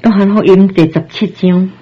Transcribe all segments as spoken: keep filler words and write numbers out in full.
约翰福音第十七章，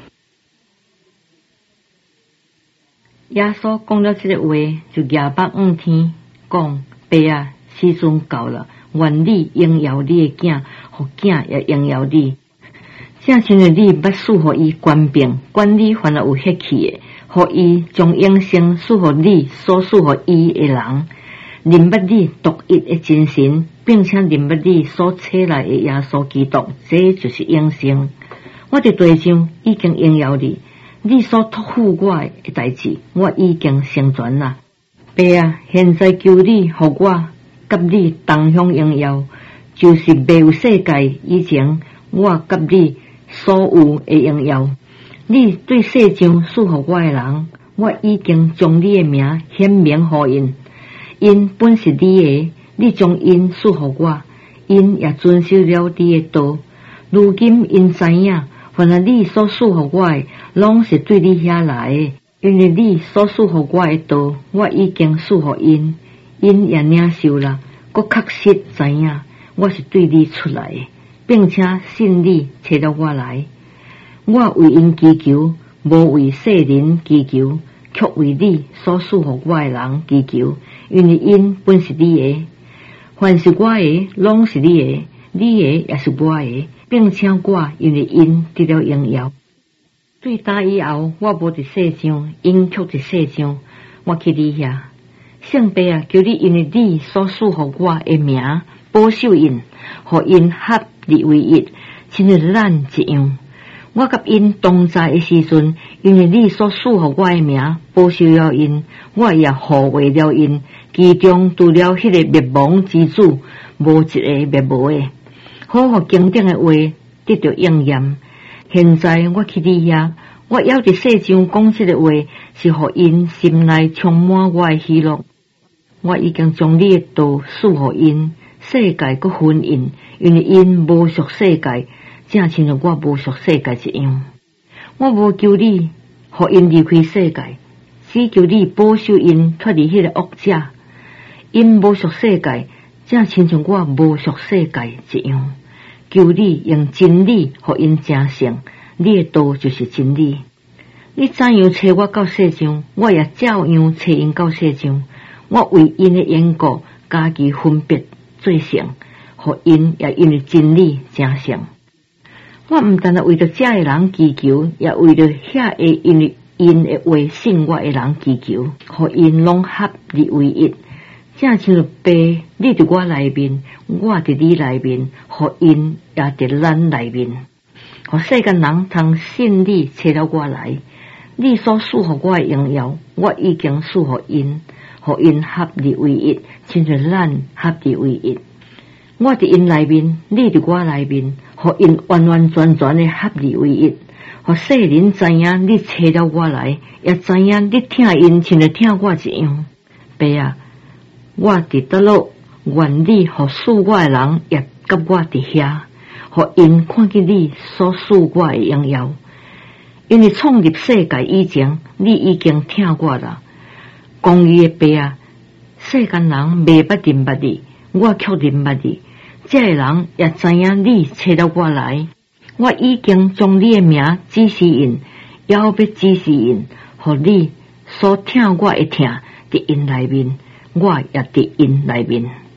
耶稣讲了这个话，就哑巴望天，讲：爸啊，时阵到了，愿你荣耀你的囝，互囝也荣耀你。正亲像你捌赐予伊权柄，管理凡有血气的，互伊将永生赐予你所赐予伊的人。认捌你独一的真神，并且认捌你所赐来的耶稣基督，这就是永生。我伫地上已经荣耀你，你所托付我的代志，我已经成全啦。爸啊，现在求你，互我甲你同享荣耀，就是未有世界以前，我甲你所有的荣耀。你对世上赐予我的人，我已经将你的名显明予因。因本是你的，你将因赐予我，因也遵守了你的道。如今因知影，凡是你所赐予我的，拢是对你遐来的。因为你所赐予我的道，我已经赐予因，因也领受了，佮确实知影，我是对你出来的，并且信你找到我来。我为因祈求，无为世人祈求，却为你所赐予我的人祈求。因为因本是你的，凡是我的，拢是你的，你的也是我的，并且我因为因得了荣耀。对打以后，我无伫世上，因却伫世上，我去你遐。圣爸啊，求你因为你所赐予我的名，保守因，互因合而为一，亲像咱一样。我甲因同在的时阵，因为你所赐予我的名，保守了因，我也护卫了因。其中除了迄个灭亡之主，无一个灭无的。好互经典的话得到应验。现在我去你遐，我要伫世上讲这个话，是互因心内充满我的喜乐。我已经将你的道赐予因，世界搁分因，因为因无属世界，正亲像我无属世界一样。我无求你，互因离开世界，只求你保守因脱离迄个恶者。因无属世界，正亲像我无属世界一样。求你用真理互因成圣，你的道就是真理。你怎样找我到世上，我也照样找因到世上。我为因的缘故，家己分别做圣，互因也因为真理成圣。我毋但是为着这个人祈求，也为着遐个因为因的话信我的人祈求，互因拢合而为一。正像爸，你伫我内面，我伫你内面，互因也伫咱内面，互世间人通信你找到我来。你所赐予我的荣耀，我已经赐予因，互因合而为一，亲像咱合而为一。我伫因内面，你伫我内面，互因完完全全的合而为一。互世人知影你找到我来，也知影你听因亲像听我一样。爸啊，我伫倒落，愿你互赐我的人也甲我伫遐，互因看见你所赐我的荣耀。因为创立世界以前，你已经听我啦。公义的爸啊，世间人未捌认捌你，我却认捌你。这个人也知影你找到我来，我已经将你的名指示因，也要指示因，互你所听我的听伫因内面。我也伫因内面。